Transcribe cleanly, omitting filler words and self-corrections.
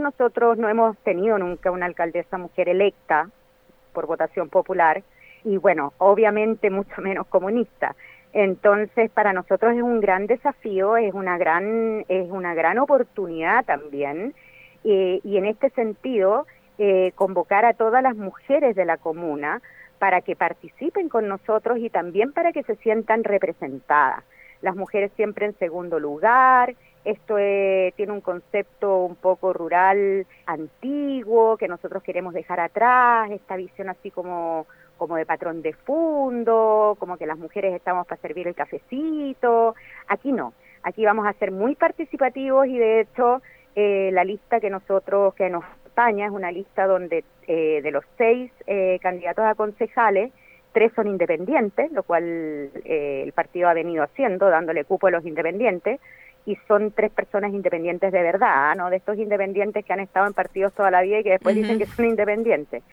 nosotros no hemos tenido nunca una alcaldesa mujer electa por votación popular y bueno, obviamente mucho menos comunista. Entonces, para nosotros es un gran desafío, es una gran oportunidad también, y en este sentido, convocar a todas las mujeres de la comuna para que participen con nosotros y también para que se sientan representadas. Las mujeres siempre en segundo lugar. Esto tiene un concepto un poco rural antiguo que nosotros queremos dejar atrás, esta visión así como de patrón de fondo, como que las mujeres estamos para servir el cafecito. Aquí no, aquí vamos a ser muy participativos y de hecho la lista que nos acompaña es una lista donde de los 6 candidatos a concejales, 3 son independientes, lo cual el partido ha venido haciendo, dándole cupo a los independientes, y son 3 personas independientes de verdad, ¿no? De estos independientes que han estado en partidos toda la vida y que después dicen que son independientes.